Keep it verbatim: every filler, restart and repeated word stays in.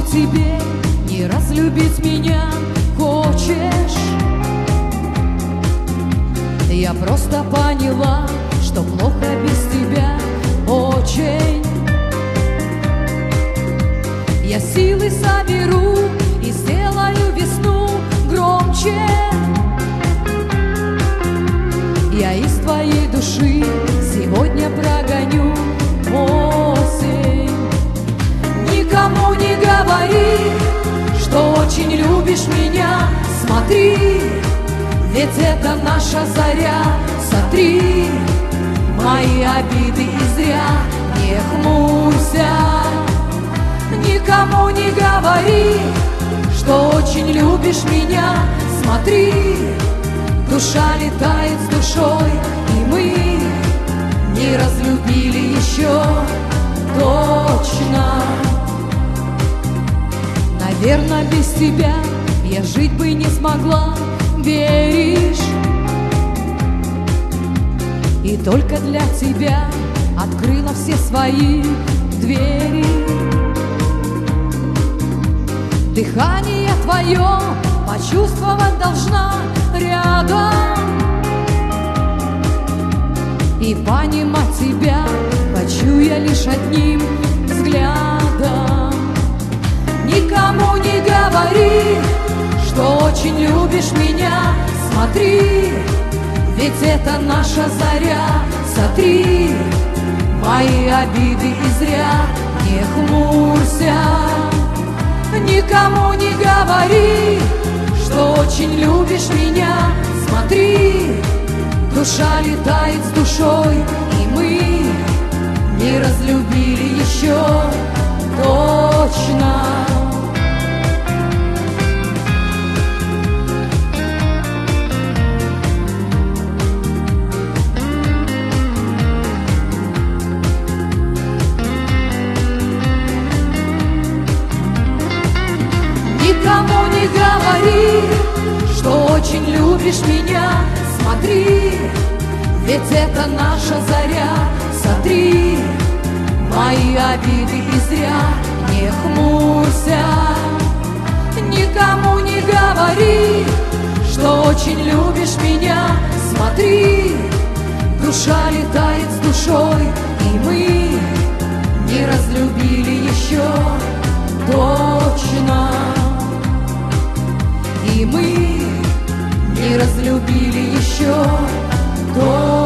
тебе не разлюбить меня хочешь? Я просто поняла, что плохо без тебя очень. Я силы соберу и сделаю весну громче. Я из твоей души сегодня прогоню осень. Никому не говори, что очень любишь меня. Смотри, ведь это наша заря. Сотри мои обиды и зря. Не хмурься, никому не говори, что очень любишь меня. Смотри, душа летает с душой, и мы не разлюбили еще точно. Наверное, без тебя я жить бы не смогла, веришь? И только для тебя открыла все свои двери. Дыхание твое почувствовать должна рядом, и понимать тебя хочу я лишь одним взглядом. Никому не говори, что очень любишь меня. Смотри, ведь это наша заря. Сотри мои обиды и зря. Не хмурься, никому не говори, что очень любишь меня. Смотри, душа летает с душой, и мы не разлюбили еще точно. Никому не говори, что очень любишь меня. Смотри, ведь это наша заря. Сотри мои обиды и зря. Не хмурься, никому не говори, что очень любишь меня. Смотри, душа летает с душой, и мы не разлюбили еще точно. И мы не разлюбили еще точно.